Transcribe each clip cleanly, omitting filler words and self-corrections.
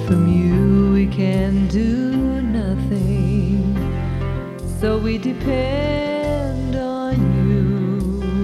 From you we can do nothing, so we depend on you.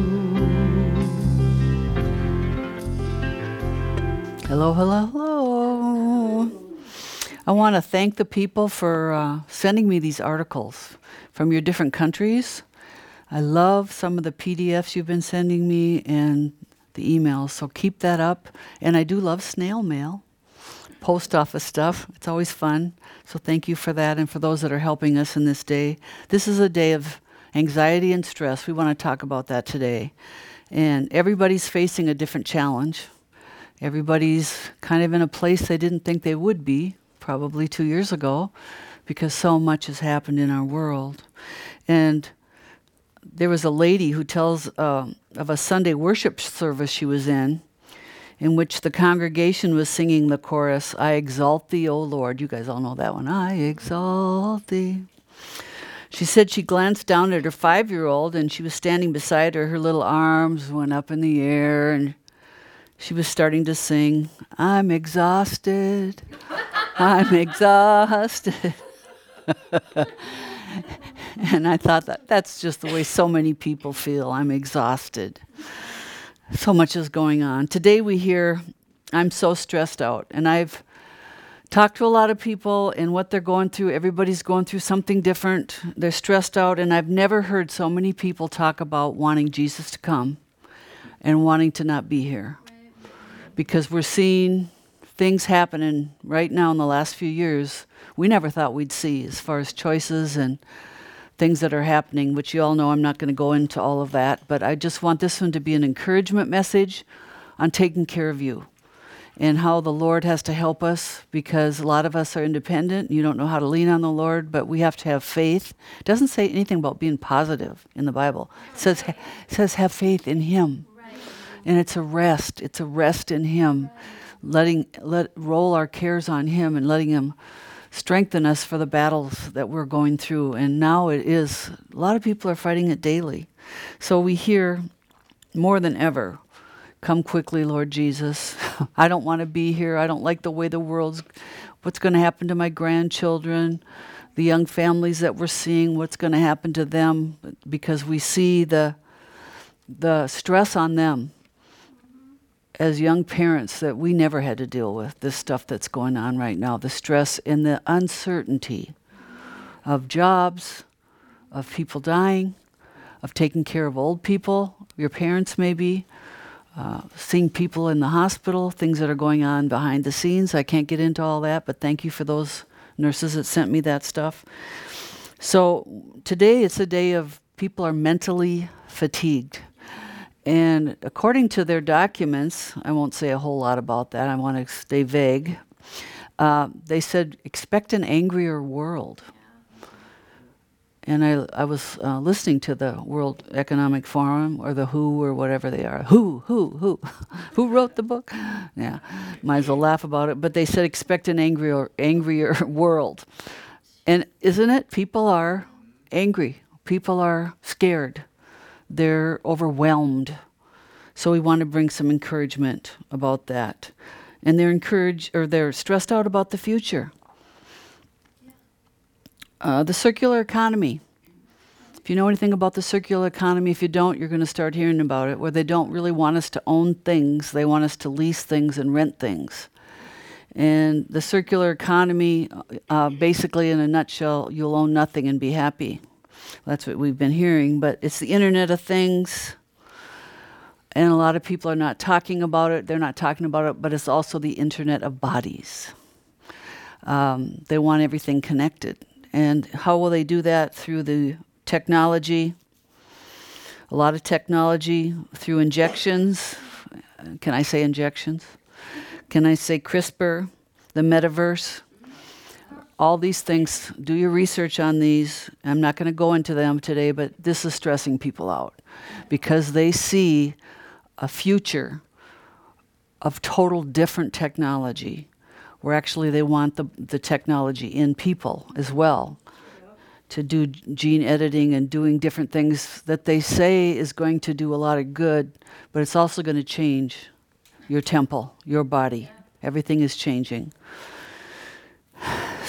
Hello, hello, hello. I want to thank the people for sending me these articles from your different countries. I love some of the PDFs you've been sending me and the emails, so keep that up. And I do love snail mail, post office stuff. It's always fun. So thank you for that and for those that are helping us in this day. This is a day of anxiety and stress. We want to talk about that today. And everybody's facing a different challenge. Everybody's kind of in a place they didn't think they would be probably 2 years ago because so much has happened in our world. And there was a lady who tells of a Sunday worship service she was in which the congregation was singing the chorus, I exalt thee, O Lord. You guys all know that one. I exalt thee. She said she glanced down at her 5-year-old and she was standing beside her. Her little arms went up in the air and she was starting to sing, I'm exhausted, I'm exhausted. And I thought that's just the way so many people feel. I'm exhausted. So much is going on. Today we hear, I'm so stressed out. And I've talked to a lot of people and what they're going through. Everybody's going through something different. They're stressed out. And I've never heard so many people talk about wanting Jesus to come and wanting to not be here. Because we're seeing things happening right now in the last few years we never thought we'd see as far as choices and things that are happening, which you all know I'm not going to go into all of that, but I just want this one to be an encouragement message on taking care of you and how the Lord has to help us because a lot of us are independent. You don't know how to lean on the Lord, but we have to have faith. It doesn't say anything about being positive in the Bible. It says have faith in Him. And it's a rest. It's a rest in Him. Roll our cares on Him and letting Him strengthen us for the battles that we're going through. And now it is, a lot of people are fighting it daily. So we hear more than ever, come quickly, Lord Jesus. I don't want to be here. I don't like the way the world's, what's going to happen to my grandchildren, the young families that we're seeing, what's going to happen to them, because we see the stress on them as young parents that we never had to deal with, this stuff that's going on right now, the stress and the uncertainty of jobs, of people dying, of taking care of old people, your parents maybe, seeing people in the hospital, things that are going on behind the scenes. I can't get into all that, but thank you for those nurses that sent me that stuff. So today it's a day of people are mentally fatigued. And according to their documents, I won't say a whole lot about that. I want to stay vague. They said, expect an angrier world. And I was listening to the World Economic Forum or the WHO or whatever they are. Who wrote the book? Yeah, might as well laugh about it. But they said, expect an angrier world. And isn't it? People are angry. People are scared. They're overwhelmed. So we want to bring some encouragement about that. And they're stressed out about the future. The circular economy. If you know anything about the circular economy, if you don't, you're going to start hearing about it, where they don't really want us to own things. They want us to lease things and rent things. And the circular economy, basically in a nutshell, you'll own nothing and be happy. That's what we've been hearing, but it's the Internet of Things, and a lot of people are not talking about it. They're not talking about it, but it's also the Internet of Bodies. They want everything connected. And how will they do that? Through the technology, a lot of technology, through injections. Can I say injections? Can I say CRISPR, the metaverse? All these things, do your research on these. I'm not going to go into them today, but this is stressing people out because they see a future of total different technology where actually they want the technology in people as well to do gene editing and doing different things that they say is going to do a lot of good, but it's also going to change your temple, your body. Everything is changing.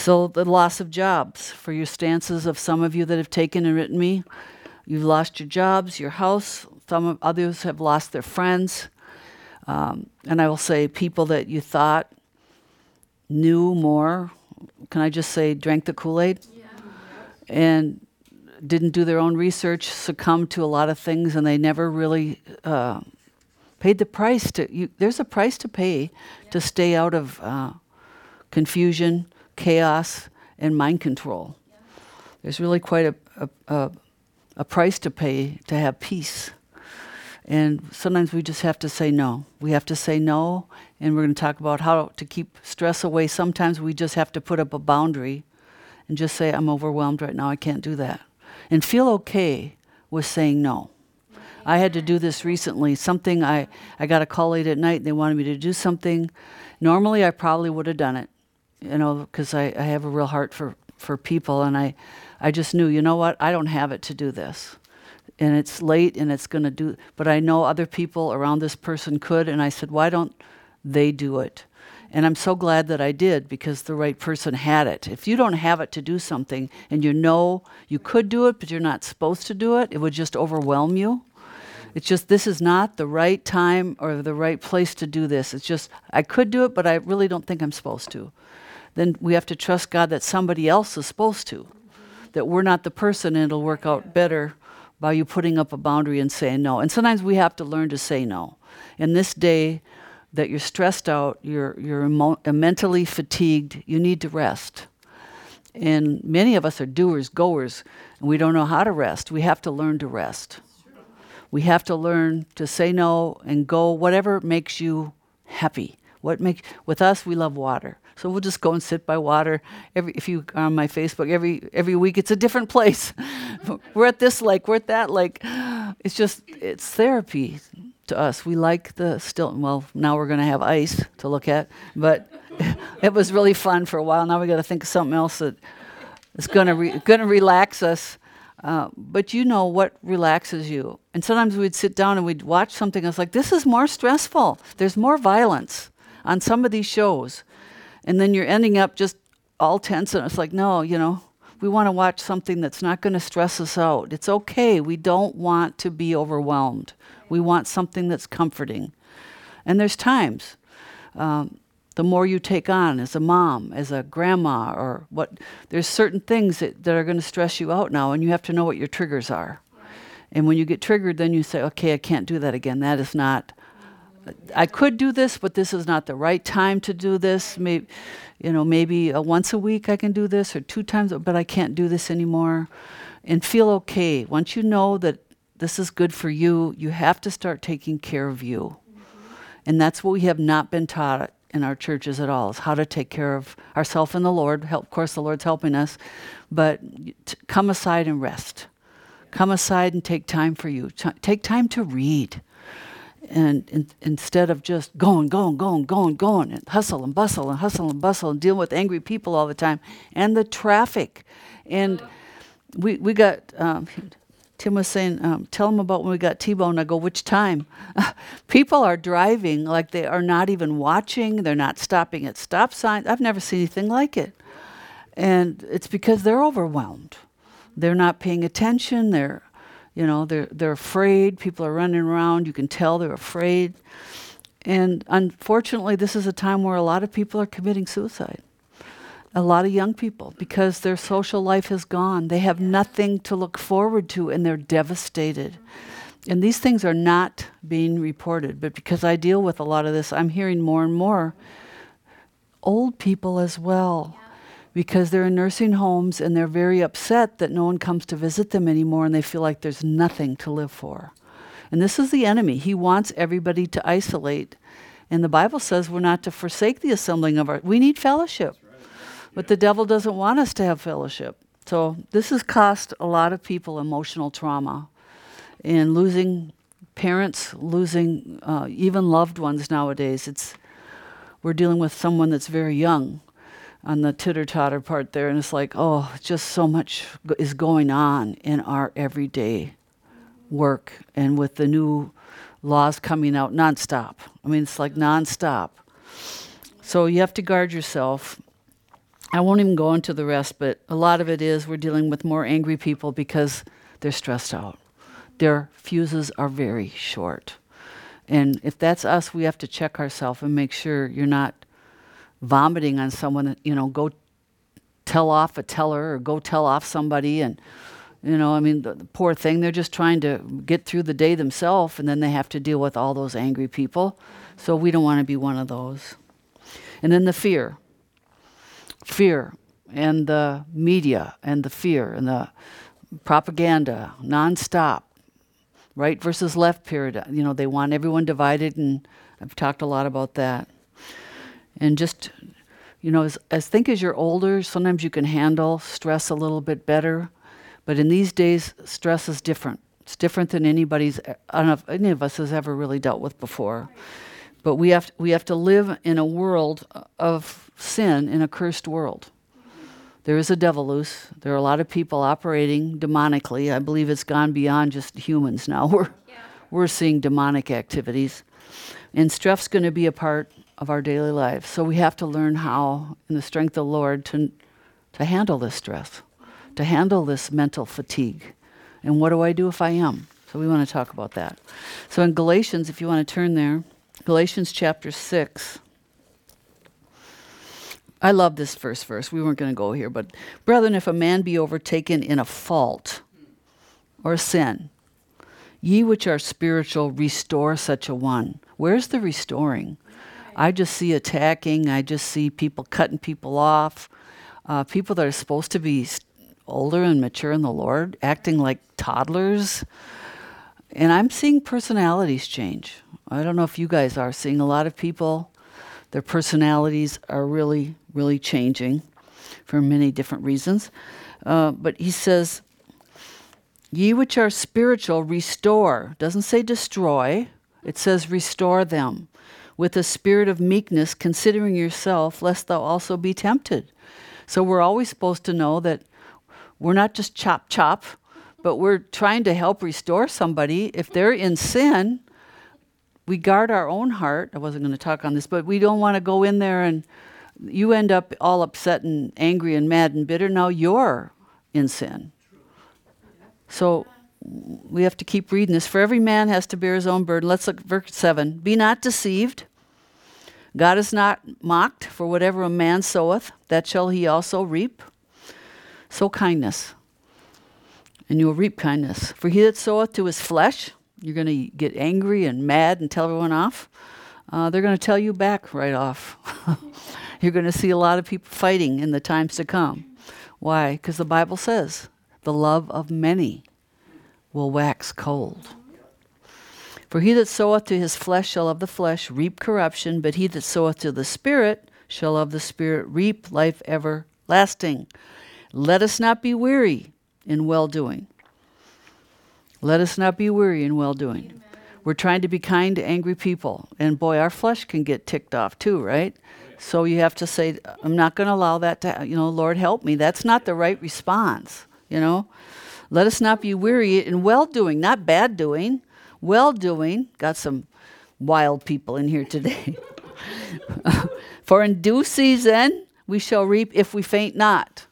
So the loss of jobs, for your stances of some of you that have taken and written me, you've lost your jobs, your house. Some of others have lost their friends. And I will say people that you thought knew more, can I just say drank the Kool-Aid? Yeah. And didn't do their own research, succumbed to a lot of things, and they never really paid the price there's a price to pay to stay out of confusion, chaos, and mind control. Yeah. There's really quite a price to pay to have peace. And sometimes we just have to say no. We have to say no, and we're going to talk about how to keep stress away. Sometimes we just have to put up a boundary and just say, I'm overwhelmed right now, I can't do that. And feel okay with saying no. I had to do this recently. I got a call late at night, and they wanted me to do something. Normally, I probably would have done it, because I have a real heart for people, and I just knew, you know what, I don't have it to do this. And it's late, and it's going to do, but I know other people around this person could, and I said, why don't they do it? And I'm so glad that I did, because the right person had it. If you don't have it to do something, and you know you could do it, but you're not supposed to do it, it would just overwhelm you. It's just, this is not the right time or the right place to do this. It's just, I could do it, but I really don't think I'm supposed to. Then we have to trust God that somebody else is supposed to, that we're not the person, and it'll work out better by you putting up a boundary and saying no. And sometimes we have to learn to say no. In this day that you're stressed out, you're mentally fatigued, you need to rest. And many of us are doers, goers, and we don't know how to rest. We have to learn to rest. We have to learn to say no and go whatever makes you happy. With us, we love water. So we'll just go and sit by water. If you are on my Facebook, every week it's a different place. We're at this lake, we're at that lake. It's therapy to us. We like the still. Well, now we're going to have ice to look at, but it was really fun for a while. Now we got to think of something else that is going to relax us. But you know what relaxes you. And sometimes we'd sit down and we'd watch something. I was like, this is more stressful. There's more violence on some of these shows. And then you're ending up just all tense. And it's like, no, we want to watch something that's not going to stress us out. It's okay. We don't want to be overwhelmed. We want something that's comforting. And there's times. The more you take on as a mom, as a grandma, or there's certain things that are going to stress you out now, and you have to know what your triggers are. And when you get triggered, then you say, okay, I can't do that again. That is not, I could do this, but this is not the right time to do this. Maybe once a week I can do this, or 2 times, but I can't do this anymore. And feel okay. Once you know that this is good for you, you have to start taking care of you. And that's what we have not been taught in our churches at all, is how to take care of ourselves and the Lord. Of course, the Lord's helping us, but come aside and rest. Come aside and take time for you. Take time to read. And instead of just going, and hustle and bustle and deal with angry people all the time, and the traffic. And we got, Tim was saying, tell them about when we got T-boned. I go, which time? People are driving like they are not even watching. They're not stopping at stop signs. I've never seen anything like it. And it's because they're overwhelmed. They're not paying attention. They're afraid. People are running around. You can tell they're afraid. And unfortunately, this is a time where a lot of people are committing suicide. A lot of young people, because their social life has gone. They have nothing to look forward to, and they're devastated. And these things are not being reported. But because I deal with a lot of this, I'm hearing more and more old people as well. Because they're in nursing homes and they're very upset that no one comes to visit them anymore, and they feel like there's nothing to live for. And this is the enemy. He wants everybody to isolate. And the Bible says we're not to forsake the assembling of we need fellowship. But the devil doesn't want us to have fellowship. So this has cost a lot of people emotional trauma. And losing parents, losing even loved ones nowadays. We're dealing with someone that's very young on the titter-totter part there, and it's like, just so much is going on in our everyday work, and with the new laws coming out nonstop. I mean, it's like nonstop. So you have to guard yourself. I won't even go into the rest, but a lot of it is we're dealing with more angry people because they're stressed out. Their fuses are very short. And if that's us, we have to check ourselves and make sure you're not vomiting on someone, go tell off a teller or go tell off somebody. And, the poor thing, they're just trying to get through the day themselves, and then they have to deal with all those angry people. So we don't want to be one of those. And then the fear and the media and the fear and the propaganda nonstop, right versus left period. They want everyone divided, and I've talked a lot about that. And just, as think as you're older, sometimes you can handle stress a little bit better. But in these days, stress is different. It's different than I don't know if any of us has ever really dealt with before. But we have to live in a world of sin, in a cursed world. There is a devil loose. There are a lot of people operating demonically. I believe it's gone beyond just humans now. We're seeing demonic activities. And stress's going to be a part of our daily lives. So we have to learn how, in the strength of the Lord, to handle this stress, to handle this mental fatigue. And what do I do if I am? So we want to talk about that. So in Galatians, if you want to turn there, Galatians chapter 6. I love this first verse. We weren't going to go here, but brethren, if a man be overtaken in a fault or sin, ye which are spiritual, restore such a one. Where's the restoring? I just see attacking. I just see people cutting people off. People that are supposed to be older and mature in the Lord, acting like toddlers. And I'm seeing personalities change. I don't know if you guys are seeing a lot of people. Their personalities are really, really changing for many different reasons. But he says, ye which are spiritual, restore. Doesn't say destroy. It says restore them with a spirit of meekness, considering yourself, lest thou also be tempted. So we're always supposed to know that we're not just chop, but we're trying to help restore somebody. If they're in sin, we guard our own heart. I wasn't going to talk on this, but we don't want to go in there and you end up all upset and angry and mad and bitter. Now you're in sin. So we have to keep reading this. For every man has to bear his own burden. Let's look at verse 7. Be not deceived. God is not mocked, for whatever a man soweth, that shall he also reap. Sow kindness, and you will reap kindness. For he that soweth to his flesh, you're going to get angry and mad and tell everyone off. They're going to tell you back right off. You're going to see a lot of people fighting in the times to come. Why? Because the Bible says, the love of many will wax cold. For he that soweth to his flesh shall of the flesh reap corruption, but he that soweth to the Spirit shall of the Spirit reap life everlasting. Let us not be weary in well-doing. Let us not be weary in well-doing. Amen. We're trying to be kind to angry people. And boy, our flesh can get ticked off too, right? So you have to say, I'm not going to allow that to, Lord, help me. That's not the right response, Let us not be weary in well-doing, not bad doing. Well-doing. Got some wild people in here today. For in due season we shall reap if we faint not.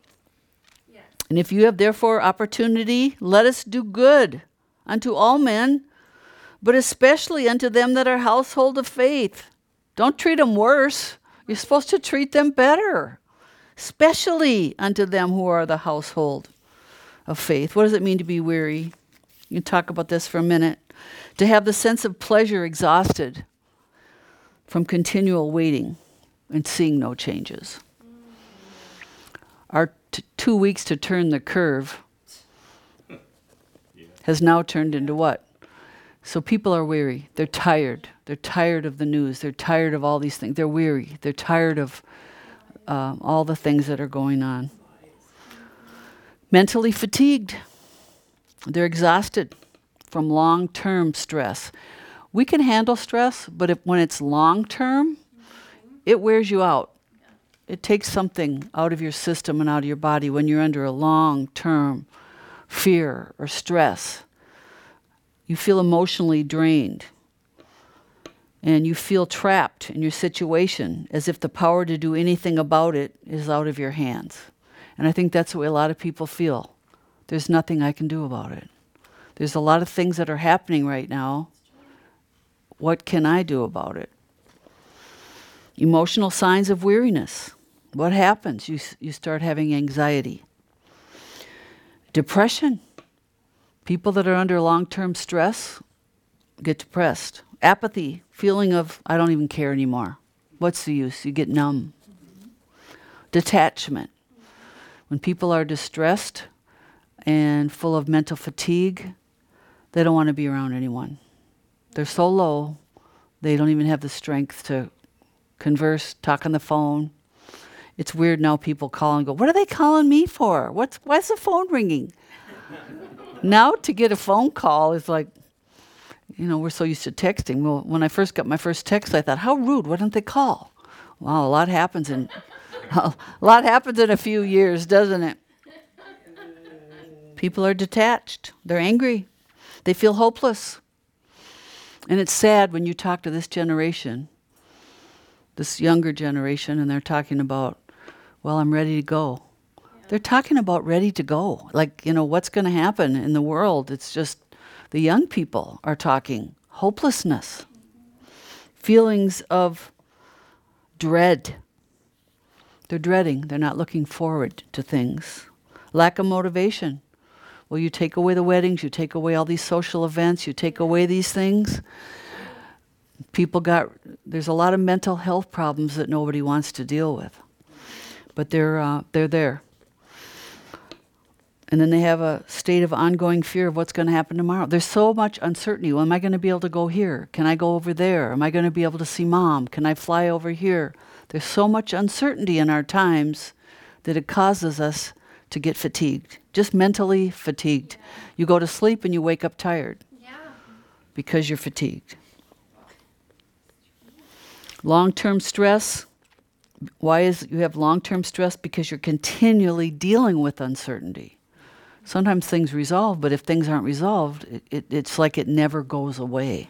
And if you have therefore opportunity, let us do good unto all men, but especially unto them that are household of faith. Don't treat them worse. You're supposed to treat them better. Especially unto them who are the household of faith. What does it mean to be weary? You can talk about this for a minute. To have the sense of pleasure exhausted from continual waiting and seeing no changes. Our 2 weeks to turn the curve has now turned into what? So people are weary. They're tired. They're tired of the news. They're tired of all these things. They're weary. They're tired of all the things that are going on. Mentally fatigued. They're exhausted from long-term stress. We can handle stress, but when it's long-term, it wears you out. It takes something out of your system and out of your body when you're under a long-term fear or stress. You feel emotionally drained. and you feel trapped in your situation as if the power to do anything about it is out of your hands. And I think that's the way a lot of people feel. There's nothing I can do about it. There's a lot of things that are happening right now. What can I do about it? Emotional signs of weariness. What happens? You start having anxiety. Depression. People that are under long-term stress get depressed. Apathy, feeling of, I don't even care anymore. What's the use? You get numb. Detachment. When people are distressed and full of mental fatigue, they don't want to be around anyone. They're so low, they don't even have the strength to converse, talk on the phone. It's weird now people call and go, what are they calling me for? Why's the phone ringing? Now to get a phone call is like, we're so used to texting. Well, when I first got my first text, I thought, how rude, why don't they call? Wow, a lot happens in a few years, doesn't it? People are detached. They're angry. They feel hopeless. And it's sad when you talk to this generation, this younger generation, and they're talking about, well, I'm ready to go. Yeah. They're talking about ready to go. Like, what's going to happen in the world? It's just the young people are talking hopelessness, feelings of dread. They're dreading. They're not looking forward to things. Lack of motivation. Well, you take away the weddings, you take away all these social events, you take away these things. There's a lot of mental health problems that nobody wants to deal with. But they're there. And then they have a state of ongoing fear of what's going to happen tomorrow. There's so much uncertainty. Well, am I going to be able to go here? Can I go over there? Am I going to be able to see mom? Can I fly over here? There's so much uncertainty in our times that it causes us to get fatigued, just mentally fatigued. You go to sleep and you wake up tired because you're fatigued. Long-term stress. Why is you have long-term stress? Because you're continually dealing with uncertainty. Sometimes things resolve, but if things aren't resolved, it's like it never goes away.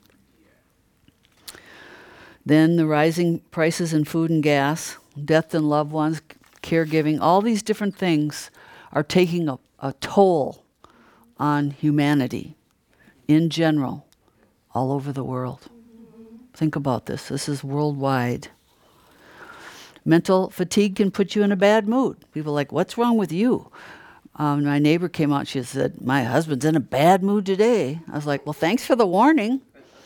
Then the rising prices in food and gas, death in loved ones, caregiving, all these different things are taking a toll on humanity in general, all over the world. Think about this. This is worldwide. Mental fatigue can put you in a bad mood. People are like, what's wrong with you? My neighbor came out, she said, my husband's in a bad mood today. I was like, well, thanks for the warning.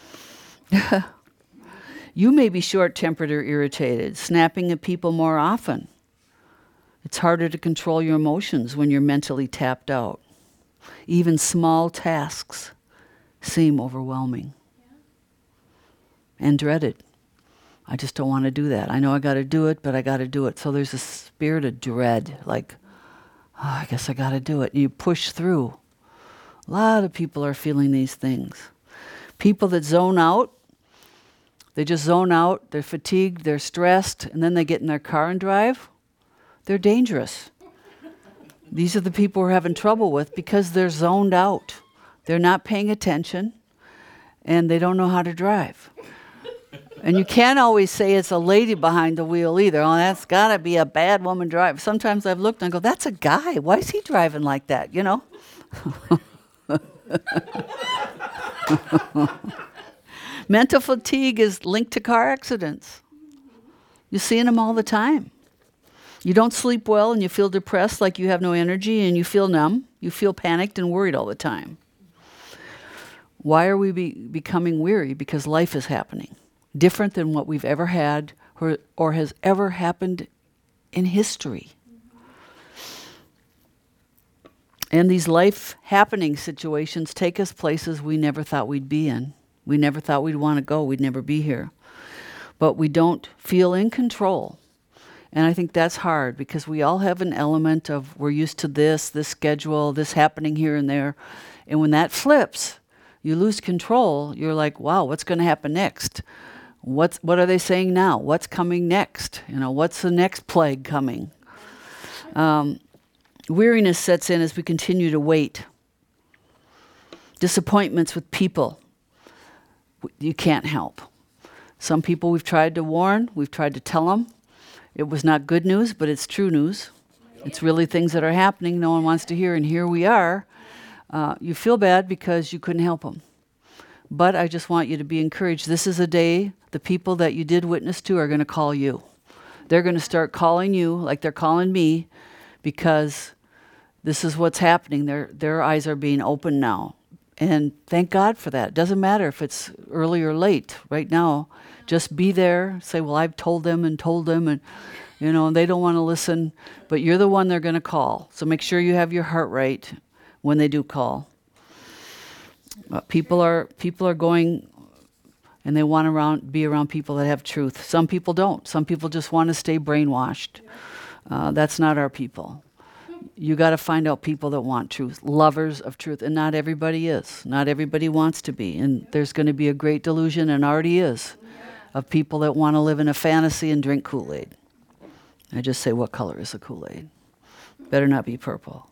You may be short-tempered or irritated, snapping at people more often. It's harder to control your emotions when you're mentally tapped out. Even small tasks seem overwhelming and dreaded. I just don't want to do that. I know I got to do it, but I got to do it. So there's a spirit of dread, like, I guess I got to do it. And you push through. A lot of people are feeling these things. People that zone out, they just zone out, they're fatigued, they're stressed, and then they get in their car and drive. They're dangerous. These are the people we're having trouble with because they're zoned out. They're not paying attention, and they don't know how to drive. And you can't always say it's a lady behind the wheel either. Oh, that's got to be a bad woman driving. Sometimes I've looked and I go, that's a guy. Why is he driving like that, Mental fatigue is linked to car accidents. You're seeing them all the time. You don't sleep well and you feel depressed, like you have no energy, and you feel numb. You feel panicked and worried all the time. Why are we becoming weary? Because life is happening. Different than what we've ever had or has ever happened in history. And these life-happening situations take us places we never thought we'd be in. We never thought we'd want to go. We'd never be here. But we don't feel in control. And I think that's hard because we all have an element of we're used to this schedule, this happening here and there. And when that flips, you lose control. You're like, wow, what's going to happen next? What are they saying now? What's coming next? What's the next plague coming? Weariness sets in as we continue to wait. Disappointments with people you can't help. Some people we've tried to warn, we've tried to tell them. It was not good news, but it's true news. It's really things that are happening no one wants to hear, and here we are. You feel bad because you couldn't help them. But I just want you to be encouraged. This is a day the people that you did witness to are going to call you. They're going to start calling you like they're calling me, because this is what's happening. Their eyes are being opened now. And thank God for that. It doesn't matter if it's early or late. Right now, just be there. Say, well, I've told them, and they don't want to listen. But you're the one they're going to call. So make sure you have your heart right when they do call. People are going, and they want to be around people that have truth. Some people don't. Some people just want to stay brainwashed. That's not our people. You got to find out people that want truth, lovers of truth, and not everybody is. Not everybody wants to be, and there's going to be a great delusion, and already is, of people that want to live in a fantasy and drink Kool-Aid. I just say, what color is the Kool-Aid? Better not be purple.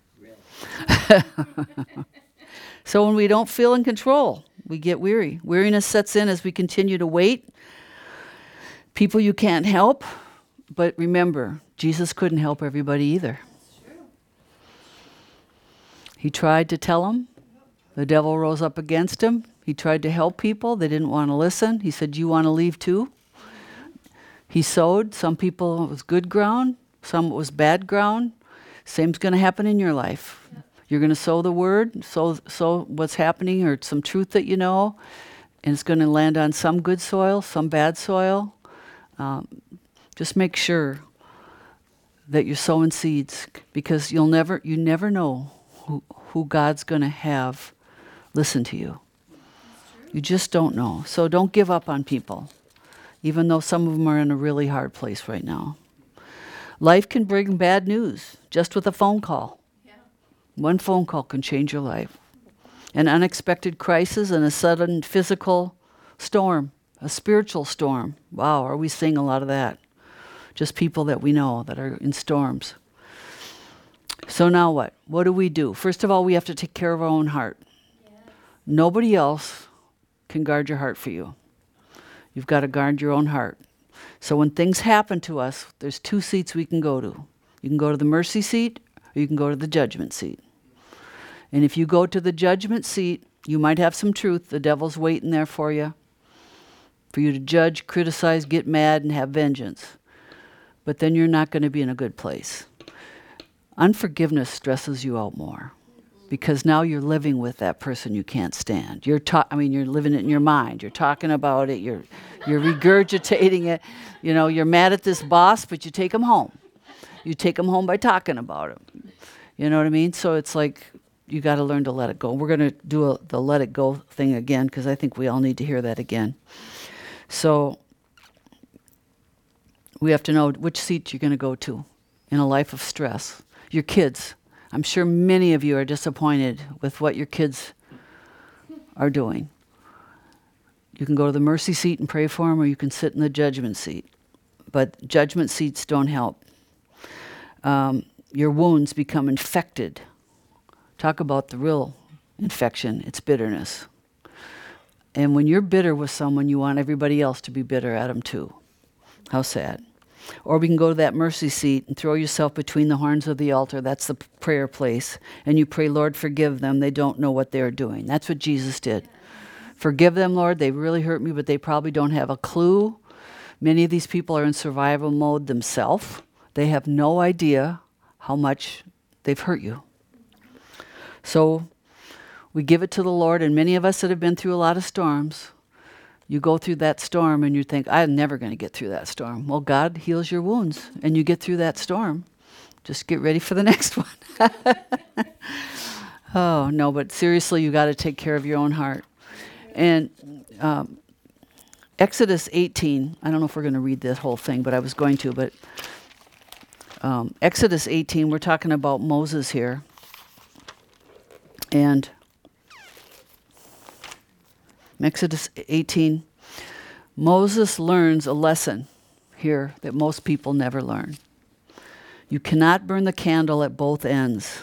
So when we don't feel in control, we get weary. Weariness sets in as we continue to wait. People you can't help, but remember, Jesus couldn't help everybody either. He tried to tell them. The devil rose up against him. He tried to help people. They didn't want to listen. He said, you want to leave too? He sowed. Some people it was good ground. Some it was bad ground. Same's going to happen in your life. You're going to sow the word, sow what's happening, or some truth that you know, and it's going to land on some good soil, some bad soil. Just make sure that you're sowing seeds, because you never know who God's going to have listen to you. You just don't know. So don't give up on people, even though some of them are in a really hard place right now. Life can bring bad news just with a phone call. One phone call can change your life. An unexpected crisis and a sudden physical storm, a spiritual storm. Wow, are we seeing a lot of that? Just people that we know that are in storms. So now what? What do we do? First of all, we have to take care of our own heart. Yeah. Nobody else can guard your heart for you. You've got to guard your own heart. So when things happen to us, there's two seats we can go to. You can go to the mercy seat, or you can go to the judgment seat. And if you go to the judgment seat, you might have some truth. The devil's waiting there for you to judge, criticize, get mad, and have vengeance. But then you're not going to be in a good place. Unforgiveness stresses you out more, because now you're living with that person you can't stand. You're living it in your mind. You're talking about it. You're regurgitating it. You're mad at this boss, but you take him home. You take him home by talking about him. You know what I mean? So it's like you got to learn to let it go. We're going to do the let it go thing again, because I think we all need to hear that again. So we have to know which seat you're going to go to in a life of stress. Your kids. I'm sure many of you are disappointed with what your kids are doing. You can go to the mercy seat and pray for them, or you can sit in the judgment seat. But judgment seats don't help. Your wounds become infected. Talk about the real infection. It's bitterness. And when you're bitter with someone, you want everybody else to be bitter at them too. How sad. Or we can go to that mercy seat and throw yourself between the horns of the altar. That's the prayer place. And you pray, Lord, forgive them. They don't know what they're doing. That's what Jesus did. Forgive them, Lord. They really hurt me, but they probably don't have a clue. Many of these people are in survival mode themselves. They have no idea how much they've hurt you. So we give it to the Lord, and many of us that have been through a lot of storms, you go through that storm and you think, I'm never going to get through that storm. Well, God heals your wounds, and you get through that storm. Just get ready for the next one. Oh, no, but seriously, you got to take care of your own heart. And Exodus 18, I don't know if we're going to read this whole thing, but I was going to, but Exodus 18, we're talking about Moses here. And Exodus 18, Moses learns a lesson here that most people never learn. You cannot burn the candle at both ends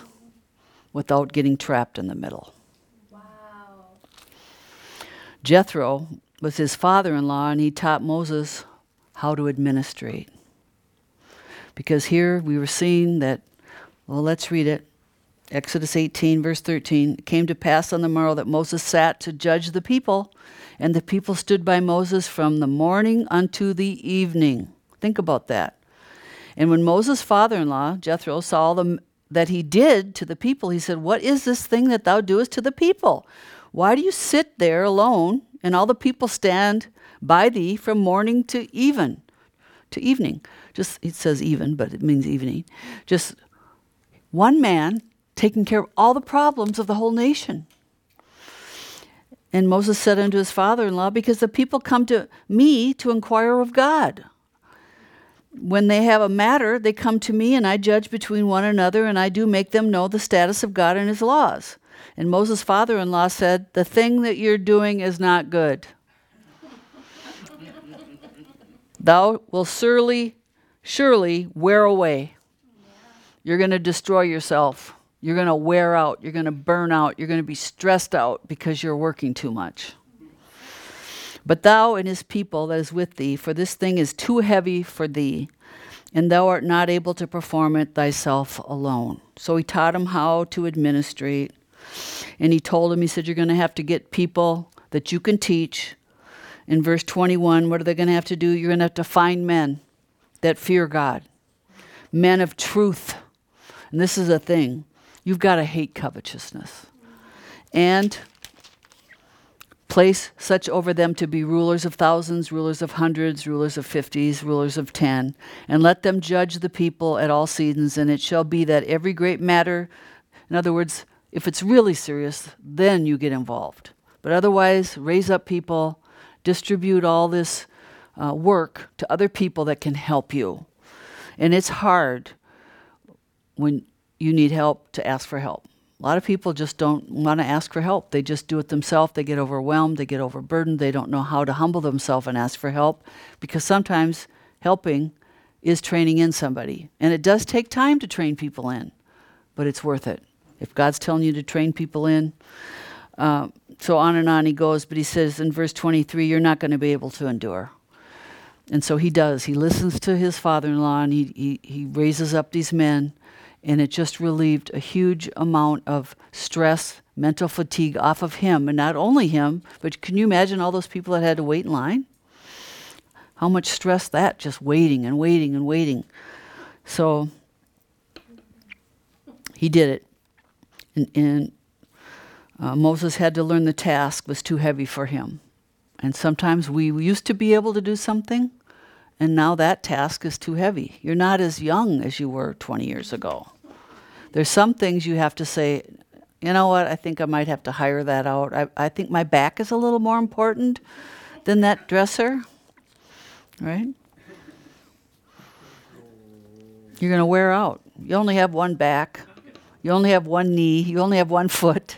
without getting trapped in the middle. Wow. Jethro, was his father-in-law, and he taught Moses how to administrate. Because here we were seeing that, well, let's read it. Exodus 18, verse 13. It came to pass on the morrow that Moses sat to judge the people, and the people stood by Moses from the morning unto the evening. Think about that. And when Moses' father-in-law, Jethro, saw that he did to the people, he said, What is this thing that thou doest to the people? Why do you sit there alone, and all the people stand by thee from morning to evening? Just, it says even, but it means evening. Just one man taking care of all the problems of the whole nation. And Moses said unto his father-in-law, Because the people come to me to inquire of God. When they have a matter, they come to me, and I judge between one another, and I do make them know the status of God and his laws. And Moses' father-in-law said, The thing that you're doing is not good. Thou will surely wear away. You're going to destroy yourself. You're going to wear out. You're going to burn out. You're going to be stressed out because you're working too much. But thou and his people that is with thee, for this thing is too heavy for thee, and thou art not able to perform it thyself alone. So he taught him how to administrate. And he told him, he said, you're going to have to get people that you can teach. In verse 21, what are they going to have to do? You're going to have to find men that fear God, men of truth. And this is a thing. You've got to hate covetousness. And place such over them to be rulers of thousands, rulers of hundreds, rulers of 50s, rulers of 10, and let them judge the people at all seasons. And it shall be that every great matter, in other words, if it's really serious, then you get involved. But otherwise, raise up people, distribute all this work to other people that can help you. And it's hard when you need help to ask for help. A lot of people just don't want to ask for help. They just do it themselves. They get overwhelmed. They get overburdened. They don't know how to humble themselves and ask for help, because sometimes helping is training in somebody. And it does take time to train people in, but it's worth it. If God's telling you to train people in, so on and on he goes, but he says in verse 23, you're not going to be able to endure. And so he does. He listens to his father-in-law, and he raises up these men, and it just relieved a huge amount of stress, mental fatigue off of him, and not only him, but can you imagine all those people that had to wait in line? How much stress that, just waiting and waiting and waiting. So he did it. And Moses had to learn the task was too heavy for him. And sometimes we used to be able to do something, and now that task is too heavy. You're not as young as you were 20 years ago. There's some things you have to say, you know what, I think I might have to hire that out. I think my back is a little more important than that dresser, right? You're going to wear out. You only have one back. You only have one knee. You only have one foot.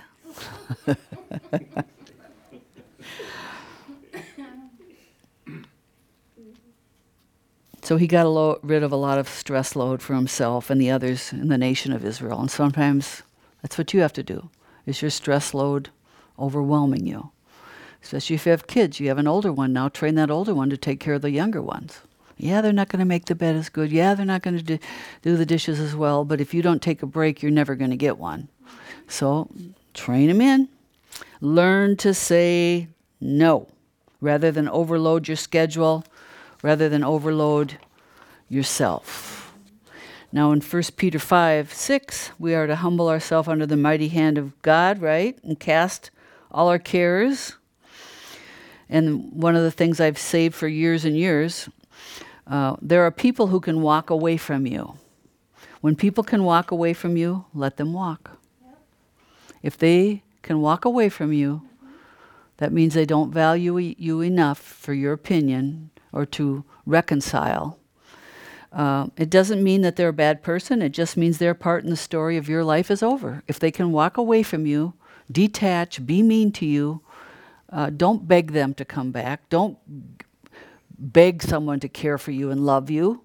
So he got rid of a lot of stress load for himself and the others in the nation of Israel. And sometimes that's what you have to do. Is your stress load overwhelming you? Especially if you have kids. You have an older one now. Train that older one to take care of the younger ones. Yeah, they're not going to make the bed as good. Yeah, they're not going to do the dishes as well. But if you don't take a break, you're never going to get one. So train them in. Learn to say no rather than overload your schedule, rather than overload yourself. Now in 1 Peter 5:6, we are to humble ourselves under the mighty hand of God, right? And cast all our cares. And one of the things I've saved for years and years, there are people who can walk away from you. When people can walk away from you, let them walk. Yep. If they can walk away from you, that means they don't value you enough for your opinion or to reconcile. It doesn't mean that they're a bad person. It just means their part in the story of your life is over. If they can walk away from you, detach, be mean to you, don't beg them to come back. Don't beg someone to care for you and love you.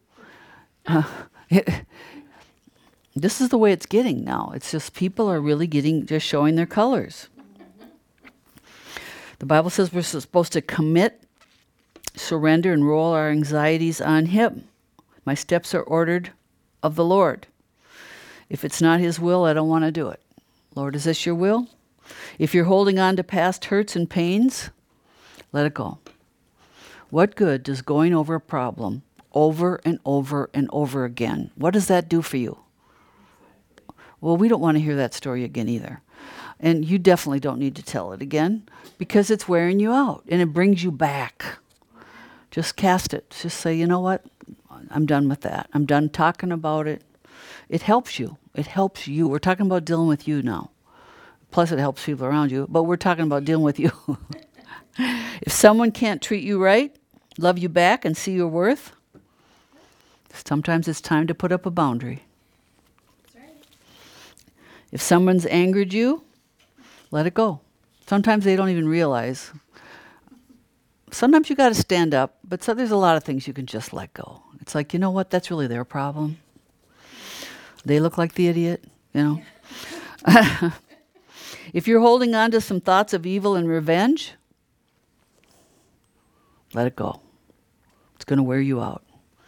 This is the way it's getting now. It's just people are really just showing their colors. The Bible says we're supposed to commit, surrender, and roll our anxieties on Him. My steps are ordered of the Lord. If it's not His will, I don't want to do it. Lord, is this your will? If you're holding on to past hurts and pains, let it go. What good does going over a problem over and over and over again, what does that do for you? Well, we don't want to hear that story again either. And you definitely don't need to tell it again because it's wearing you out and it brings you back. Just cast it. Just say, you know what? I'm done with that. I'm done talking about it. It helps you. It helps you. We're talking about dealing with you now. Plus it helps people around you, but we're talking about dealing with you. If someone can't treat you right, love you back, and see your worth, sometimes it's time to put up a boundary. That's right. If someone's angered you, let it go. Sometimes they don't even realize. Sometimes you got to stand up, but there's a lot of things you can just let go. It's like, you know what? That's really their problem. They look like the idiot, you know. If you're holding on to some thoughts of evil and revenge, let it go. It's going to wear you out.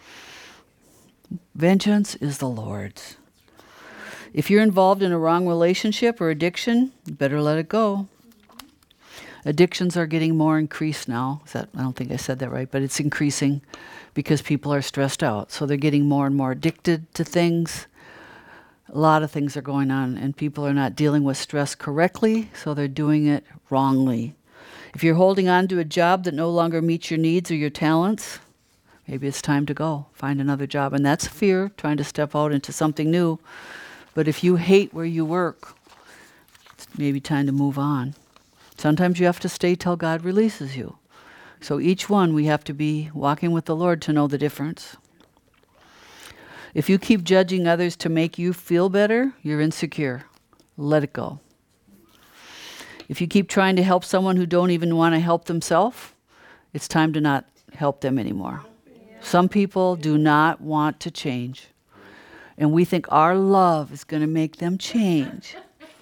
Vengeance is the Lord's. If you're involved in a wrong relationship or addiction, you better let it go. Addictions are getting more increased now. I don't think I said that right, but it's increasing because people are stressed out. So they're getting more and more addicted to things. A lot of things are going on, and people are not dealing with stress correctly, so they're doing it wrongly. If you're holding on to a job that no longer meets your needs or your talents, maybe it's time to go, find another job. And that's fear, trying to step out into something new. But if you hate where you work, it's maybe time to move on. Sometimes you have to stay till God releases you. So each one, we have to be walking with the Lord to know the difference. If you keep judging others to make you feel better, you're insecure. Let it go. If you keep trying to help someone who don't even want to help themselves, it's time to not help them anymore. Some people do not want to change. And we think our love is going to make them change.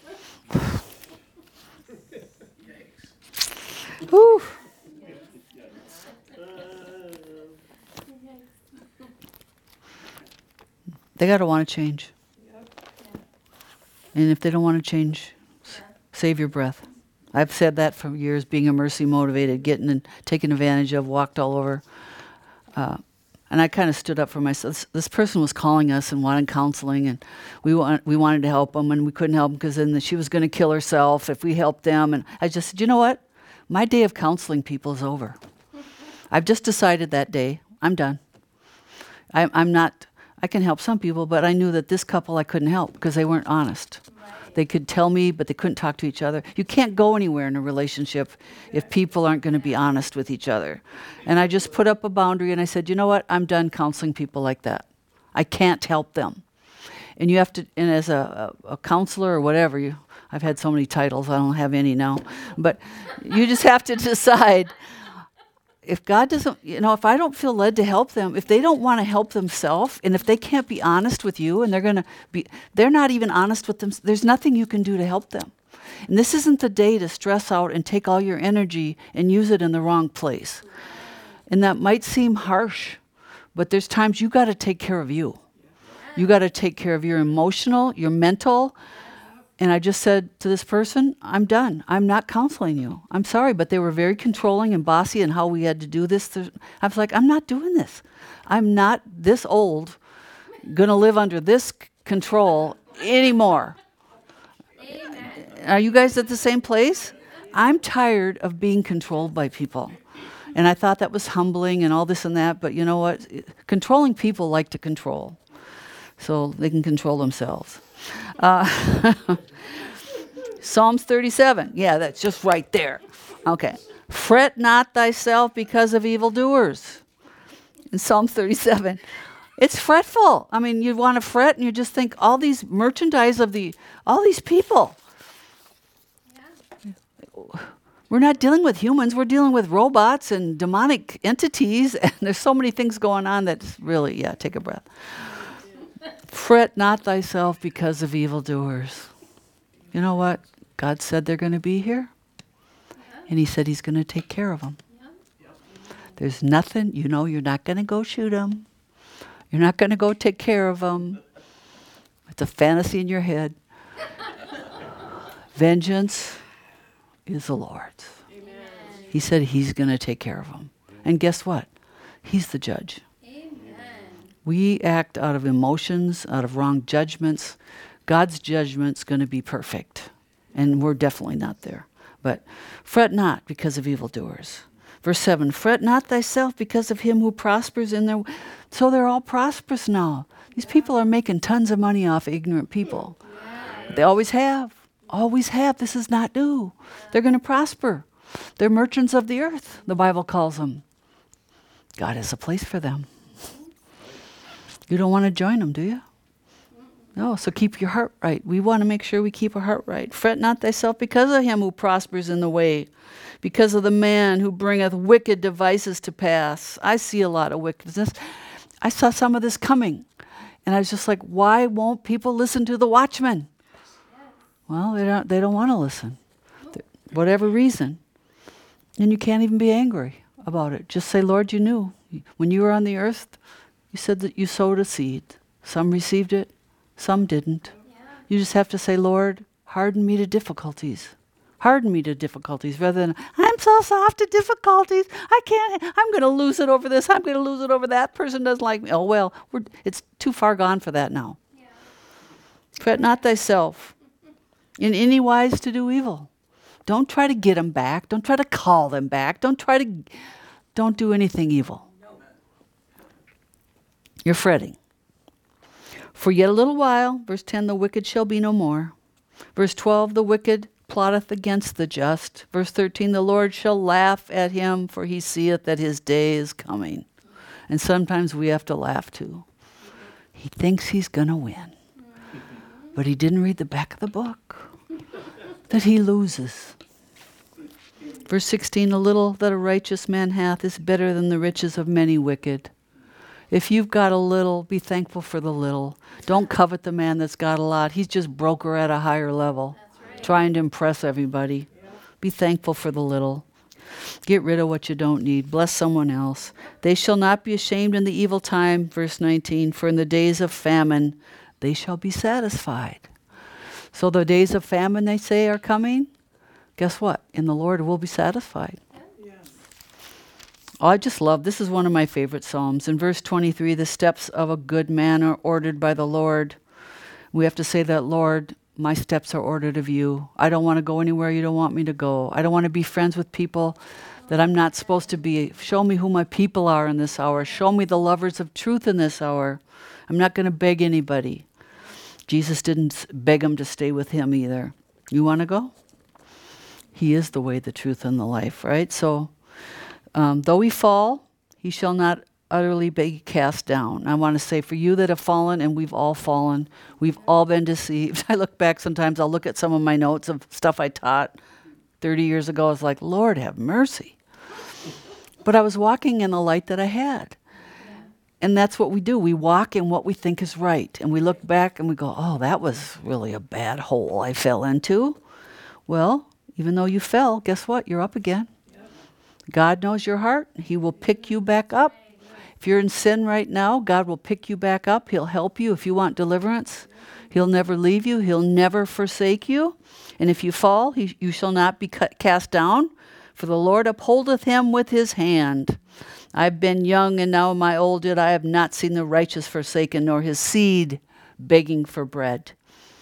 Whew. They got to want to change. And if they don't want to change, save your breath. I've said that for years, being a mercy motivated, getting and taken advantage of, walked all over. And I kind of stood up for myself. This person was calling us and wanted counseling, and we wanted to help them, and we couldn't help them because then she was going to kill herself if we helped them. And I just said, you know what? My day of counseling people is over. I've just decided that day, I'm done. I'm not... I can help some people, but I knew that this couple I couldn't help because they weren't honest. Right. They could tell me, but they couldn't talk to each other. You can't go anywhere in a relationship if people aren't going to be honest with each other. And I just put up a boundary and I said, you know what? I'm done counseling people like that. I can't help them. And you have to, and as a counselor or whatever, I've had so many titles, I don't have any now. But you just have to decide, if God doesn't, if I don't feel led to help them, if they don't want to help themselves, and if they can't be honest with you, and they're not even honest with them, there's nothing you can do to help them. And this isn't the day to stress out and take all your energy and use it in the wrong place. And that might seem harsh, but there's times you got to take care of you. You got to take care of your emotional, your mental. And I just said to this person, I'm done. I'm not counseling you. I'm sorry, but they were very controlling and bossy in how we had to do this. I was like, I'm not doing this. I'm not this old, going to live under this control anymore. Amen. Are you guys at the same place? I'm tired of being controlled by people. And I thought that was humbling and all this and that, but you know what? Controlling people like to control. So they can control themselves. Psalms 37. Yeah, that's just right there. Okay. Fret not thyself because of evildoers. In Psalm 37. It's fretful. I mean, you want to fret and you just think all these merchandise of all these people. Yeah. We're not dealing with humans. We're dealing with robots and demonic entities. And there's so many things going on that's really, take a breath. Fret not thyself because of evildoers. You know what? God said they're going to be here. And he said he's going to take care of them. There's nothing, you're not going to go shoot them. You're not going to go take care of them. It's a fantasy in your head. Vengeance is the Lord's. Amen. He said he's going to take care of them. And guess what? He's the judge. Amen. We act out of emotions, out of wrong judgments. God's judgment's going to be perfect. And we're definitely not there. But fret not because of evildoers. Verse 7, fret not thyself because of him who prospers in their... So they're all prosperous now. These people are making tons of money off ignorant people. They always have. Always have. This is not new. They're going to prosper. They're merchants of the earth, the Bible calls them. God has a place for them. You don't want to join them, do you? No, so keep your heart right. We want to make sure we keep our heart right. Fret not thyself because of him who prospers in the way, because of the man who bringeth wicked devices to pass. I see a lot of wickedness. I saw some of this coming. And I was just like, why won't people listen to the watchman? Well, they don't want to listen. Whatever reason. And you can't even be angry about it. Just say, Lord, you knew. When you were on the earth, you said that you sowed a seed. Some received it, some didn't. Yeah. You just have to say, Lord, harden me to difficulties. Harden me to difficulties rather than, I'm so soft to difficulties. I can't, I'm going to lose it over this. I'm going to lose it over that. Person doesn't like me. Oh, well, it's too far gone for that now. Yeah. Fret not thyself in any wise to do evil. Don't try to get them back. Don't try to call them back. Don't do anything evil. You're fretting. For yet a little while, verse 10, the wicked shall be no more. Verse 12, the wicked plotteth against the just. Verse 13, the Lord shall laugh at him, for he seeth that his day is coming. And sometimes we have to laugh too. He thinks he's going to win. But he didn't read the back of the book. That he loses. Verse 16, the little that a righteous man hath is better than the riches of many wicked. If you've got a little, be thankful for the little. Don't covet the man that's got a lot. He's just broker at a higher level, right. Trying to impress everybody. Yeah. Be thankful for the little. Get rid of what you don't need. Bless someone else. They shall not be ashamed in the evil time, verse 19, for in the days of famine they shall be satisfied. So the days of famine, they say, are coming. Guess what? In the Lord we'll be satisfied. Yeah. Oh, I just love, this is one of my favorite Psalms. In verse 23, the steps of a good man are ordered by the Lord. We have to say that, Lord, my steps are ordered of you. I don't want to go anywhere you don't want me to go. I don't want to be friends with people that I'm not supposed to be. Show me who my people are in this hour. Show me the lovers of truth in this hour. I'm not going to beg anybody. Jesus didn't beg them to stay with him either. You want to go? He is the way, the truth, and the life, right? So, though we fall, he shall not utterly be cast down. I want to say, for you that have fallen, and we've all fallen, we've all been deceived. I look back sometimes, I'll look at some of my notes of stuff I taught 30 years ago. I was like, Lord, have mercy. But I was walking in the light that I had. And that's what we do. We walk in what we think is right. And we look back and we go, oh, that was really a bad hole I fell into. Well, even though you fell, guess what? You're up again. Yep. God knows your heart. He will pick you back up. If you're in sin right now, God will pick you back up. He'll help you if you want deliverance. He'll never leave you. He'll never forsake you. And if you fall, you shall not be cast down, for the Lord upholdeth him with his hand. I've been young, and now am I old, yet I have not seen the righteous forsaken, nor his seed begging for bread.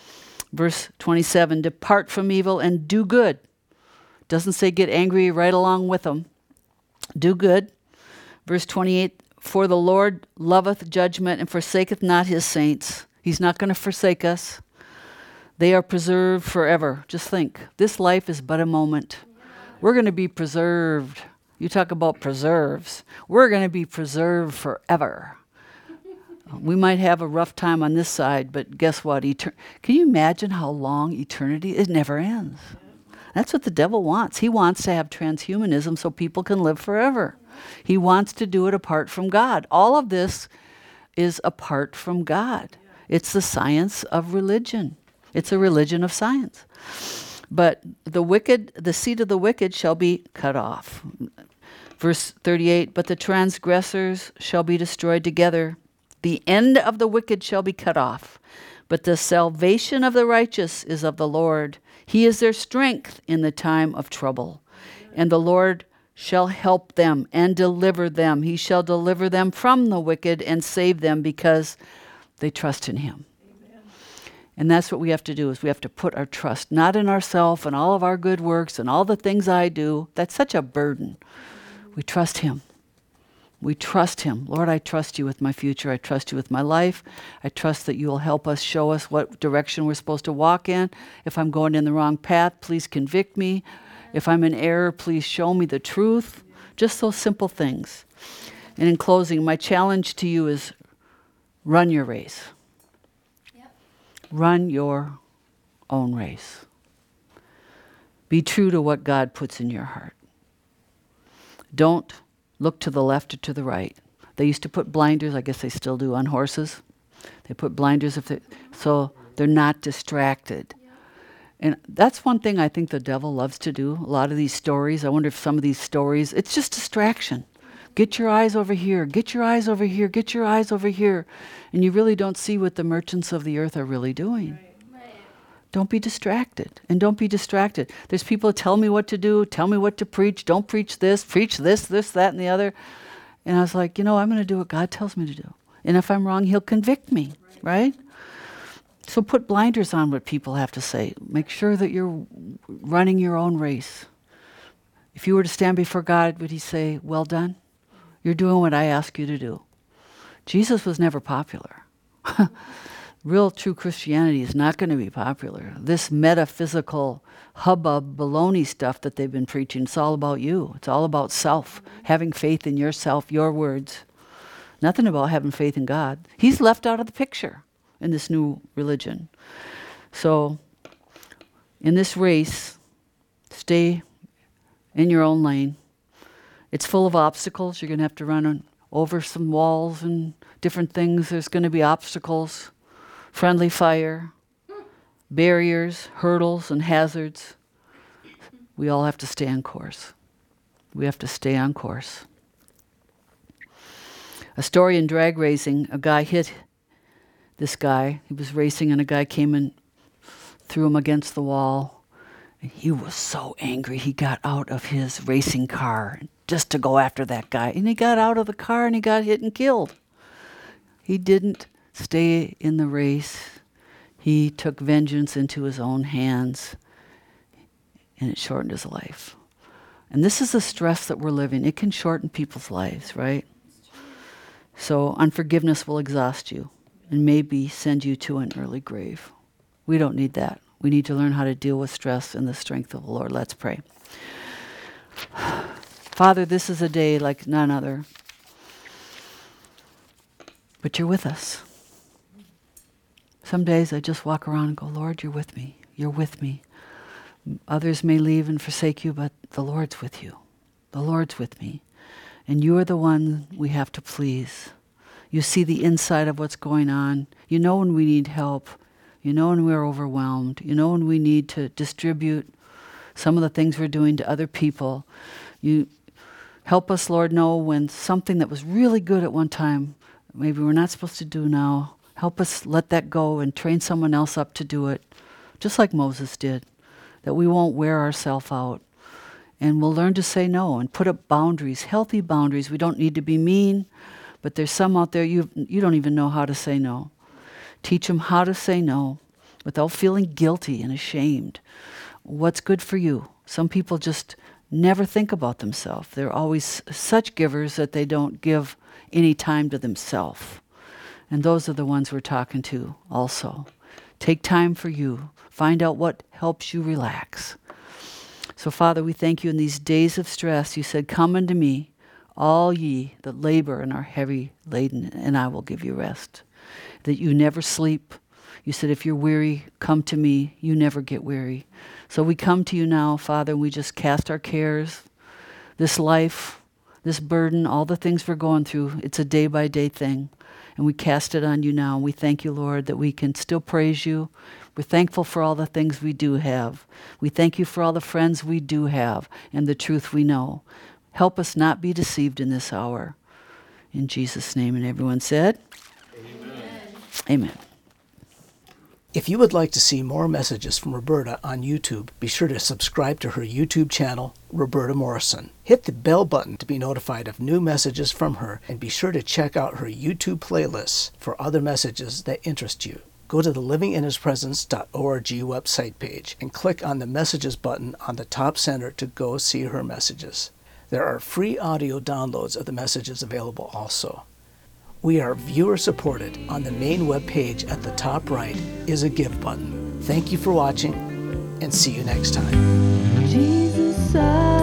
Verse 27, depart from evil and do good. Doesn't say get angry right along with them. Do good. Verse 28, for the Lord loveth judgment and forsaketh not his saints. He's not going to forsake us. They are preserved forever. Just think, this life is but a moment. We're going to be preserved. You talk about preserves. We're going to be preserved forever. We might have a rough time on this side, but guess what? Can you imagine how long eternity? It never ends. That's what the devil wants. He wants to have transhumanism so people can live forever. He wants to do it apart from God. All of this is apart from God. It's the science of religion. It's a religion of science. But the seed of the wicked shall be cut off. Verse 38, but the transgressors shall be destroyed together. The end of the wicked shall be cut off. But the salvation of the righteous is of the Lord. He is their strength in the time of trouble. And the Lord shall help them and deliver them. He shall deliver them from the wicked and save them because they trust in him. Amen. And that's what we have to do, is we have to put our trust not in ourselves and all of our good works and all the things I do. That's such a burden. We trust him. We trust him. Lord, I trust you with my future. I trust you with my life. I trust that you will help us, show us what direction we're supposed to walk in. If I'm going in the wrong path, please convict me. If I'm in error, please show me the truth. Just those simple things. And in closing, my challenge to you is run your race. Yep. Run your own race. Be true to what God puts in your heart. Don't look to the left or to the right. They used to put blinders, I guess they still do, on horses. They put blinders so they're not distracted. Yeah. And that's one thing I think the devil loves to do. A lot of these stories, I wonder if some of these stories, it's just distraction. Get your eyes over here, get your eyes over here, get your eyes over here. And you really don't see what the merchants of the earth are really doing. Right. Don't be distracted. And don't be distracted. There's people that tell me what to do, tell me what to preach, don't preach this, that, and the other. And I was like, I'm going to do what God tells me to do. And if I'm wrong, he'll convict me, right? So put blinders on what people have to say. Make sure that you're running your own race. If you were to stand before God, would he say, well done? You're doing what I ask you to do. Jesus was never popular. Real true Christianity is not going to be popular. This metaphysical hubbub baloney stuff that they've been preaching, it's all about you. It's all about self, having faith in yourself, your words. Nothing about having faith in God. He's left out of the picture in this new religion. So in this race, stay in your own lane. It's full of obstacles. You're going to have to run over some walls and different things. There's going to be obstacles. Friendly fire, barriers, hurdles, and hazards. We all have to stay on course. We have to stay on course. A story in drag racing, a guy hit this guy. He was racing and a guy came and threw him against the wall. And he was so angry he got out of his racing car just to go after that guy. And he got out of the car and he got hit and killed. He didn't stay in the race. He took vengeance into his own hands, and it shortened his life. And this is the stress that we're living. It can shorten people's lives, right? So unforgiveness will exhaust you and maybe send you to an early grave. We don't need that. We need to learn how to deal with stress in the strength of the Lord. Let's pray. Father, this is a day like none other. But you're with us. Some days I just walk around and go, Lord, you're with me. You're with me. Others may leave and forsake you, but the Lord's with you. The Lord's with me. And you are the one we have to please. You see the inside of what's going on. You know when we need help. You know when we're overwhelmed. You know when we need to distribute some of the things we're doing to other people. You help us, Lord, know when something that was really good at one time, maybe we're not supposed to do now. Help us let that go and train someone else up to do it, just like Moses did, that we won't wear ourselves out. And we'll learn to say no and put up boundaries, healthy boundaries. We don't need to be mean, but there's some out there you don't even know how to say no. Teach them how to say no without feeling guilty and ashamed. What's good for you? Some people just never think about themselves. They're always such givers that they don't give any time to themselves. And those are the ones we're talking to also. Take time for you. Find out what helps you relax. So, Father, we thank you in these days of stress. You said, come unto me, all ye that labor and are heavy laden, and I will give you rest. That you never sleep. You said, if you're weary, come to me. You never get weary. So we come to you now, Father, and we just cast our cares, this life, this burden, all the things we're going through. It's a day-by-day thing. And we cast it on you now. We thank you, Lord, that we can still praise you. We're thankful for all the things we do have. We thank you for all the friends we do have and the truth we know. Help us not be deceived in this hour. In Jesus' name. And everyone said, Amen. Amen. If you would like to see more messages from Roberta on YouTube, be sure to subscribe to her YouTube channel, Roberta Morrison. Hit the bell button to be notified of new messages from her, and be sure to check out her YouTube playlists for other messages that interest you. Go to the livinginhispresence.org website page and click on the Messages button on the top center to go see her messages. There are free audio downloads of the messages available also. We are viewer-supported. On the main web page at the top right is a Give button. Thank you for watching, and see you next time. Jesus,